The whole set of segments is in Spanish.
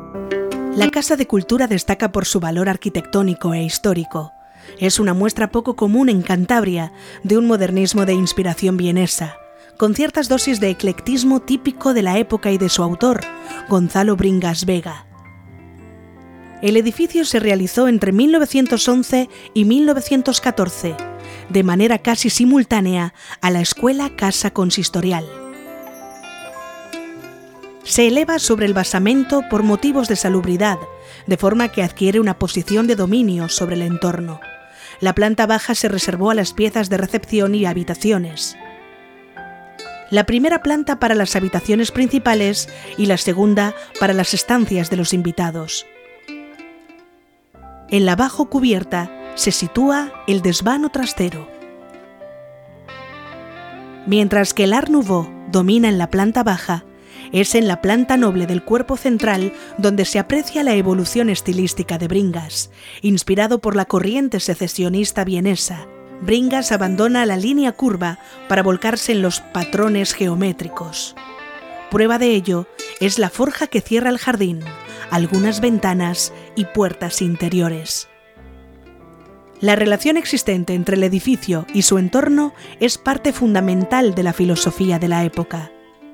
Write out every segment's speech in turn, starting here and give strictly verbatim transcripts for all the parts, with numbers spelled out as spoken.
La Casa de Cultura destaca por su valor arquitectónico e histórico. Es una muestra poco común en Cantabria de un modernismo de inspiración vienesa, con ciertas dosis de eclectismo típico de la época y de su autor, Gonzalo Bringas Vega. El edificio se realizó entre mil novecientos once y mil novecientos catorce, de manera casi simultánea a la Escuela Casa Consistorial. Se eleva sobre el basamento por motivos de salubridad, de forma que adquiere una posición de dominio sobre el entorno. La planta baja se reservó a las piezas de recepción y habitaciones. La primera planta para las habitaciones principales y la segunda para las estancias de los invitados. En la bajo cubierta se sitúa el desván o trastero. Mientras que el Art Nouveau domina en la planta baja, es en la planta noble del cuerpo central donde se aprecia la evolución estilística de Bringas, inspirado por la corriente secesionista vienesa. Bringas abandona la línea curva para volcarse en los patrones geométricos. Prueba de ello es la forja que cierra el jardín, algunas ventanas y puertas interiores. La relación existente entre el edificio y su entorno es parte fundamental de la filosofía de la época.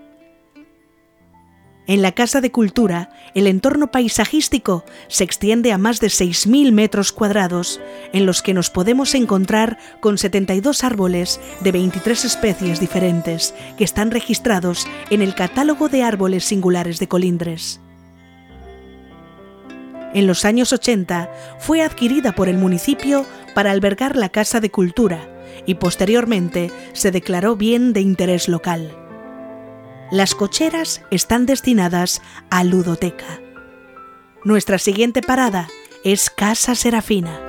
En la Casa de Cultura, el entorno paisajístico se extiende a más de seis mil metros cuadrados, en los que nos podemos encontrar con setenta y dos árboles de veintitrés especies diferentes que están registrados en el Catálogo de Árboles Singulares de Colindres. En los años ochenta fue adquirida por el municipio para albergar la Casa de Cultura y posteriormente se declaró bien de interés local. Las cocheras están destinadas a ludoteca. Nuestra siguiente parada es Casa Serafina.